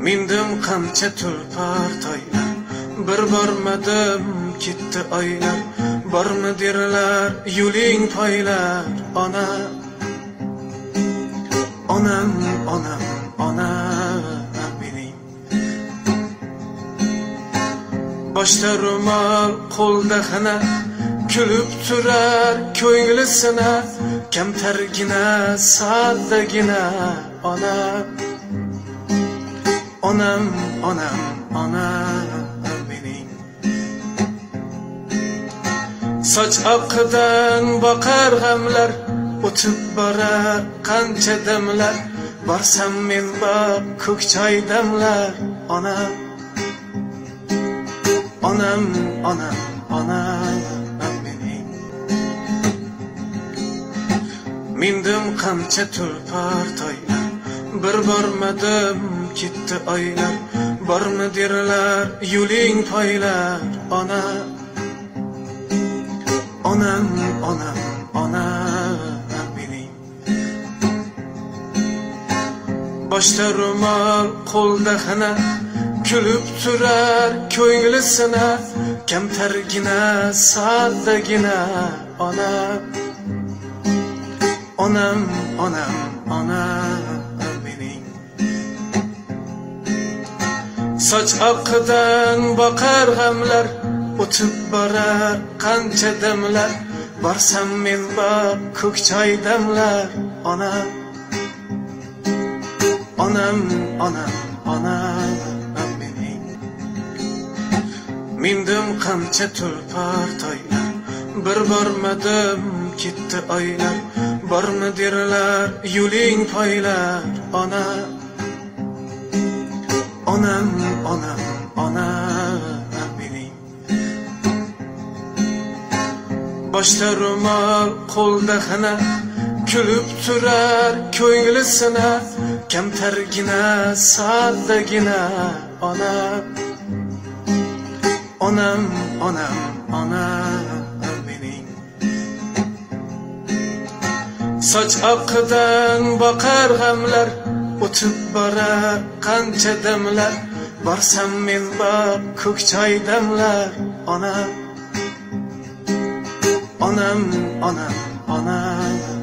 Mindim qancha tulpor toylar, bir bormadim ketdi oylar. Bormi derlar yo'ling poylar, ona onam onam ona mening. Boshda ro'mol, qo'lda xina, kulib turar ko'nglisina, kamtargina, saddagina ona onam onam ona mening. Soch oqidan boqar g'amlar, o'tib borar qancha damlar. Borsam men baq ko'k choy damlar, ona onam onam ona mening. Mindim qancha tulpor toylar, bir bormadim ketdi oylar. Bormi derlar yo'ling poylar, ona onam onam ona mening. Boshda ro'mol, qo'lda xina, kulib turar ko'nglisina, kamtargina, saddagina ona onam onam ona mening. Soch oqidan boqar g'amlar, o'tib borar qancha damlar. Borsam men baq ko'k choy damlar, ona onam onam ona mening. Mindim qancha tulpor toylar, bir bormadim ketdi oylar. Bormi derlar yo'ling poylar, ona onam onam ona mening. Boshda ro'mol, qo'lda xina, kulib turar ko'nglisina, kamtargina, saddagina ona onam onam ona mening. Soch oqidan boqar g'amlar, o'tib borar qancha damlar. Borsam men baq ko'k choy damlar, ona onam onam ona